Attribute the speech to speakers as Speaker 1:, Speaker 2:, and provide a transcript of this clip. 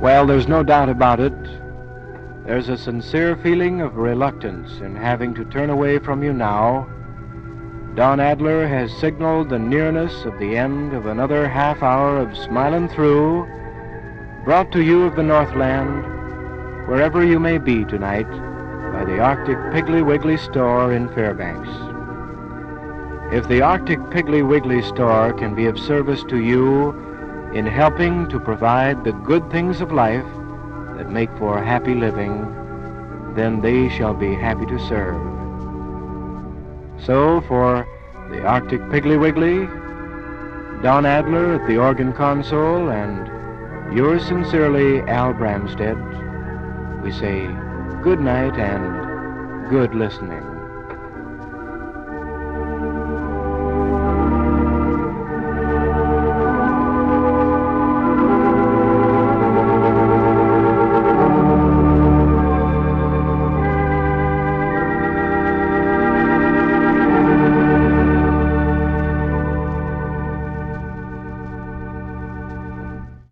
Speaker 1: Well, there's no doubt about it. There's a sincere feeling of reluctance in having to turn away from you now. Don Adler has signaled the nearness of the end of another half hour of Smilin' Through, brought to you of the Northland, wherever you may be tonight, by the Arctic Piggly Wiggly store in Fairbanks. If the Arctic Piggly Wiggly store can be of service to you in helping to provide the good things of life that make for happy living, then they shall be happy to serve. So for the Arctic Piggly Wiggly, Don Adler at the organ console, and yours sincerely, Al Bramstead, we say good night and good listening.